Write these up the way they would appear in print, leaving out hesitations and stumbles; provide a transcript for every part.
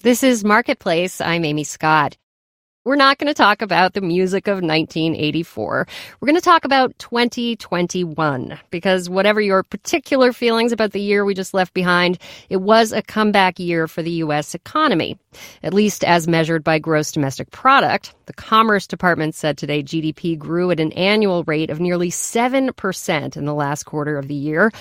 This is Marketplace. I'm Amy Scott. We're not going to talk about the music of 1984. We're going to talk about 2021, because whatever your particular feelings about the year we just left behind, it was a comeback year for the U.S. economy, at least as measured by gross domestic product. The Commerce Department said today GDP grew at an annual rate of nearly 7% in the last quarter of the year,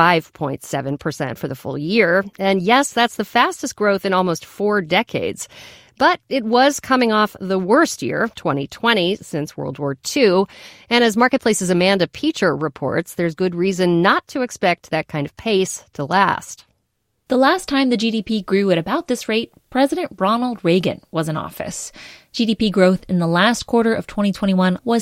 5.7% for the full year. And yes, that's the fastest growth in almost 4 decades. But it was coming off the worst year, 2020, since World War II. And as Marketplace's Amanda Peacher reports, there's good reason not to expect that kind of pace to last. The last time the GDP grew at about this rate, President Ronald Reagan was in office. GDP growth in the last quarter of 2021 was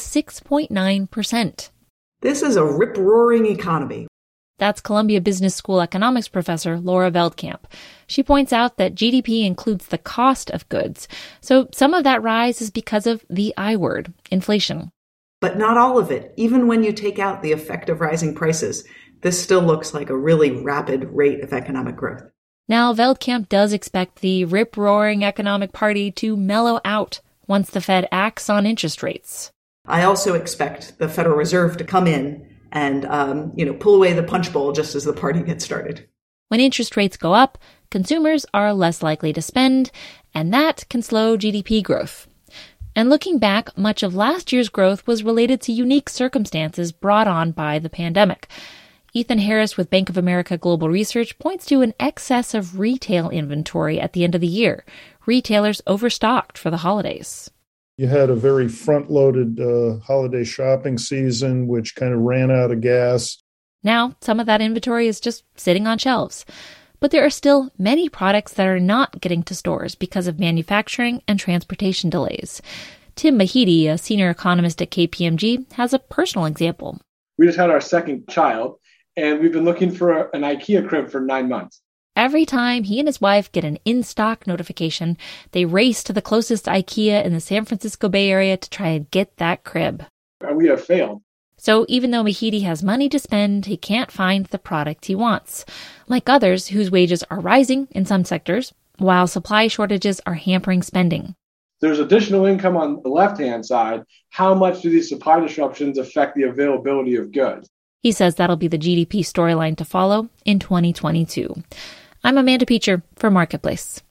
6.9%. This is a rip-roaring economy. That's Columbia Business School economics professor Laura Veldkamp. She points out that GDP includes the cost of goods, so some of that rise is because of the I word, inflation. But not all of it. Even when you take out the effect of rising prices, this still looks like a really rapid rate of economic growth. Now, Veldkamp does expect the rip-roaring economic party to mellow out once the Fed acts on interest rates. I also expect the Federal Reserve to come in and, pull away the punch bowl just as the party gets started. When interest rates go up, consumers are less likely to spend, and that can slow GDP growth. And looking back, much of last year's growth was related to unique circumstances brought on by the pandemic. Ethan Harris with Bank of America Global Research points to an excess of retail inventory at the end of the year. Retailers overstocked for the holidays. You had a very front-loaded holiday shopping season, which kind of ran out of gas. Now, some of that inventory is just sitting on shelves. But there are still many products that are not getting to stores because of manufacturing and transportation delays. Tim Mahidi, a senior economist at KPMG, has a personal example. We just had our second child, and we've been looking for an IKEA crib for 9 months. Every time he and his wife get an in-stock notification, they race to the closest IKEA in the San Francisco Bay Area to try and get that crib. And we have failed. So even though Mahidi has money to spend, he can't find the product he wants. Like others whose wages are rising in some sectors, while supply shortages are hampering spending. There's additional income on the left-hand side. How much do these supply disruptions affect the availability of goods? He says that'll be the GDP storyline to follow in 2022. I'm Amanda Peacher for Marketplace.